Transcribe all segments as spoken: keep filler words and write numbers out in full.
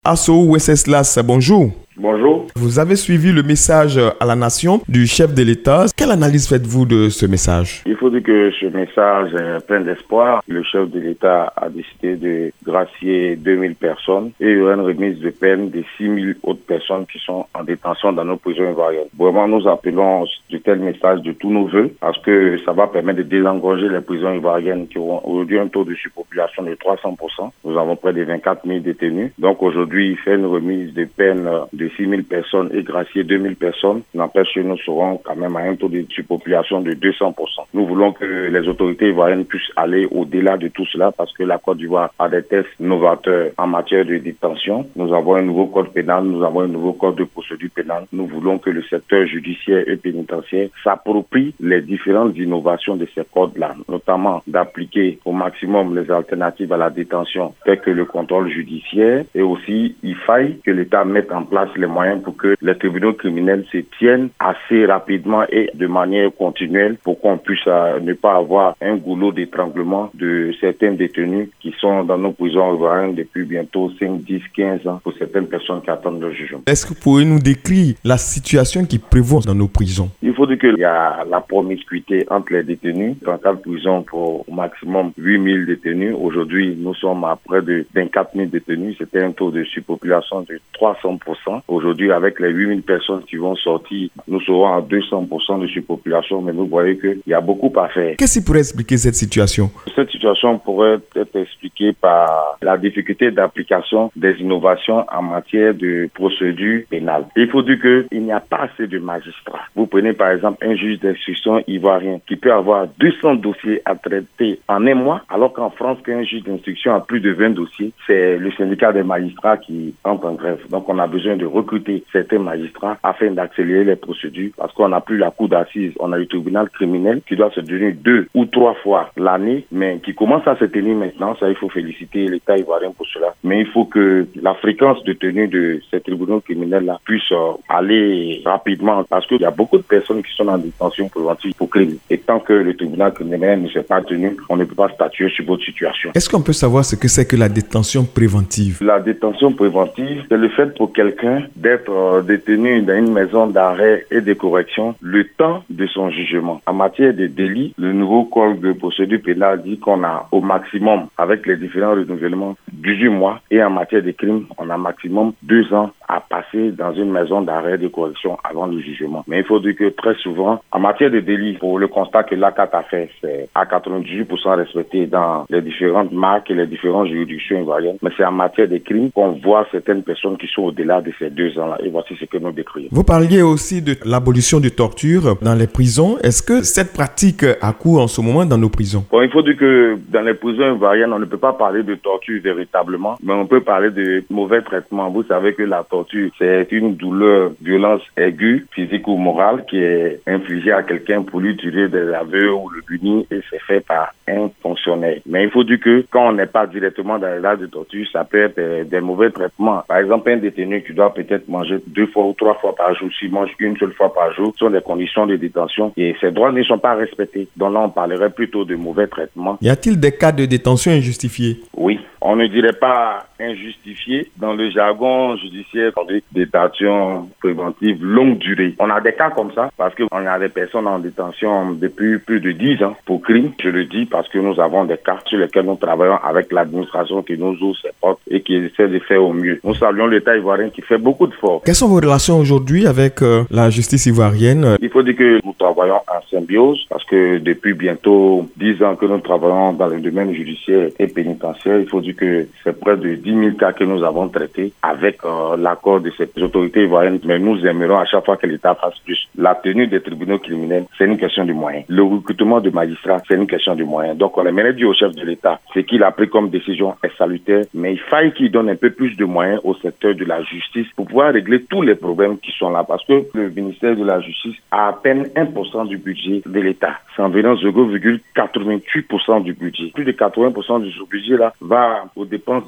Assou Wenceslas, bonjour. Bonjour. Vous avez suivi le message à la nation du chef de l'État. Quelle analyse faites-vous de ce message? Il faut dire que ce message est plein d'espoir. Le chef de l'État a décidé de gracier deux mille personnes et il y aura une remise de peine de six mille autres personnes qui sont en détention dans nos prisons ivoiriennes. Vraiment, nous appelons de tels messages de tous nos voeux parce que ça va permettre de désengorger les prisons ivoiriennes qui ont aujourd'hui un taux de surpopulation de trois cents pour cent. Nous avons près de vingt-quatre mille détenus. Donc aujourd'hui, il fait une remise de peine de six mille personnes et gracier deux mille personnes. N'empêche que nous serons quand même à un taux de surpopulation de deux cents pour cent. Nous voulons que les autorités ivoiriennes puissent aller au-delà de tout cela parce que la Côte d'Ivoire a des tests novateurs en matière de détention. Nous avons un nouveau code pénal, nous avons un nouveau code de procédure pénale. Nous voulons que le secteur judiciaire et pénitentiaire s'approprie les différentes innovations de ces codes-là, notamment d'appliquer au maximum les alternatives à la détention, telles que le contrôle judiciaire, et aussi il faille que l'État mette en place les moyens pour que les tribunaux criminels se tiennent assez rapidement et de manière continuelle pour qu'on puisse euh, ne pas avoir un goulot d'étranglement de certains détenus qui sont dans nos prisons ivoiriennes depuis bientôt cinq, dix, quinze ans pour certaines personnes qui attendent leur jugement. Est-ce que vous pouvez nous décrire la situation qui prévaut dans nos prisons? Il faut dire qu'il y a la promiscuité entre les détenus. trente-quatre prisons pour au maximum huit mille détenus. Aujourd'hui, nous sommes à près de vingt-quatre mille détenus. C'était un taux de surpopulation de trois cents pour cent. Aujourd'hui, avec les huit mille personnes qui vont sortir, nous serons à deux cents pour cent de surpopulation, mais vous voyez qu'il y a beaucoup à faire. Qu'est-ce qui pourrait expliquer cette situation? Cette situation pourrait être expliquée par la difficulté d'application des innovations en matière de procédure pénale. Il faut dire qu'il n'y a pas assez de magistrats. Vous prenez par exemple un juge d'instruction ivoirien qui peut avoir deux cents dossiers à traiter en un mois, alors qu'en France, qu'un juge d'instruction a plus de vingt dossiers, c'est le syndicat des magistrats qui entre en grève. Donc on a besoin de recruter certains magistrats afin d'accélérer les procédures parce qu'on n'a plus la cour d'assises, on a le tribunal criminel qui doit se tenir deux ou trois fois l'année, mais qui commence à se tenir maintenant. Ça, il faut féliciter l'État ivoirien pour cela. Mais il faut que la fréquence de tenue de ces tribunaux criminels-là puisse euh, aller rapidement parce qu'il y a beaucoup de personnes qui sont en détention préventive pour crime. Et tant que le tribunal criminel ne s'est pas tenu, on ne peut pas statuer sur votre situation. Est-ce qu'on peut savoir ce que c'est que la détention préventive? La détention préventive, c'est le fait pour quelqu'un d'être euh, détenu dans une maison d'arrêt et de correction le temps de son jugement. En matière de délit, le nouveau code de procédure pénale dit qu'on a au maximum, avec les différents renouvellements, dix-huit mois. Et en matière de crime, on a maximum deux ans à passer dans une maison d'arrêt et de correction avant le jugement. Mais il faut dire que très souvent, en matière de délit, pour le constat que l'A C A T a fait, c'est à quatre-vingt-dix-huit pour cent respecté dans les différentes marques et les différentes juridictions ivoiriennes. Mais c'est en matière de crime qu'on voit certaines personnes qui sont au-delà de ces deux ans-là. Et voici ce que nous décrivons. Vous parliez aussi de l'abolition de torture dans les prisons. Est-ce que cette pratique a cours en ce moment dans nos prisons? Bon, il faut dire que dans les prisons ivoiriennes, on ne peut pas parler de torture véritablement, mais on peut parler de mauvais traitement. Vous savez que la torture, c'est une douleur, violence aiguë, physique ou morale, qui est infligée à quelqu'un pour lui tirer des aveux ou le punir, et c'est fait par un fonctionnaire. Mais il faut dire que quand on n'est pas directement dans l'état de torture, ça peut être des, des mauvais traitements. Par exemple, un détenu qui doit peut-être manger deux fois ou trois fois par jour, s'il mange une seule fois par jour, sont des conditions de détention et ses droits ne sont pas respectés. Donc là, on parlerait plutôt de mauvais traitement. Y a-t-il des cas de détention injustifiés? Oui. On ne dirait pas injustifié. Dans le jargon judiciaire, on dit détention préventive longue durée. On a des cas comme ça parce qu'on a des personnes en détention depuis plus de dix ans pour crime. Je le dis parce que nous avons des cas sur lesquels nous travaillons avec l'administration qui nous ouvre ses portes et qui essaie de faire au mieux. Nous saluons l'État ivoirien qui fait beaucoup d'efforts. Quelles sont vos relations aujourd'hui avec euh, la justice ivoirienne? Il faut dire que nous travaillons en symbiose parce que depuis bientôt dix ans que nous travaillons dans le domaine judiciaire et pénitentiaire, il faut dire que c'est près de dix mille cas que nous avons traités avec euh, l'accord de ces autorités ivoiriennes. Mais nous aimerons à chaque fois que l'État fasse plus. La tenue des tribunaux criminels, c'est une question de moyens. Le recrutement de magistrats, c'est une question de moyens. Donc on aimerait dire au chef de l'État, ce qu'il a pris comme décision est salutaire, mais il faille qu'il donne un peu plus de moyens au secteur de la justice pour pouvoir régler tous les problèmes qui sont là. Parce que le ministère de la Justice a à peine un pour cent du budget de l'État. C'est environ zéro virgule quatre-vingt-huit pour cent du budget. Plus de quatre-vingts pour cent de ce budget-là va aux dépenses de fonctionnement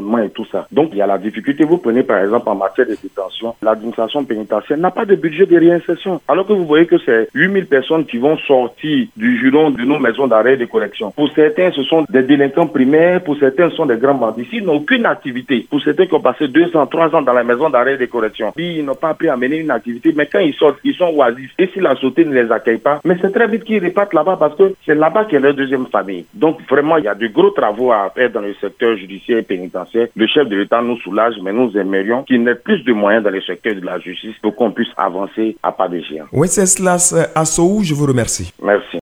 l'environnement et tout ça. Donc il y a la difficulté. Vous prenez par exemple en matière de détention, l'administration pénitentiaire n'a pas de budget de réinsertion. Alors que vous voyez que c'est huit mille personnes qui vont sortir du giron de nos maisons d'arrêt et de correction. Pour certains, ce sont des délinquants primaires, pour certains, ce sont des grands bandits. Ils n'ont aucune activité. Pour certains qui ont passé deux ans, trois ans dans la maison d'arrêt et de correction, puis ils n'ont pas appris à mener une activité, mais quand ils sortent, ils sont oisifs. Et si la société ne les accueille pas, mais c'est très vite qu'ils repartent là-bas parce que c'est là-bas qu'est leur deuxième famille. Donc vraiment, il y a de gros travaux à faire dans le secteur judiciaire et pénitentiaire. Le chef de l'État nous soulage, mais nous aimerions qu'il n'ait plus de moyens dans le secteur de la justice pour qu'on puisse avancer à pas de géant. Wenceslas Assou, je vous remercie. Merci.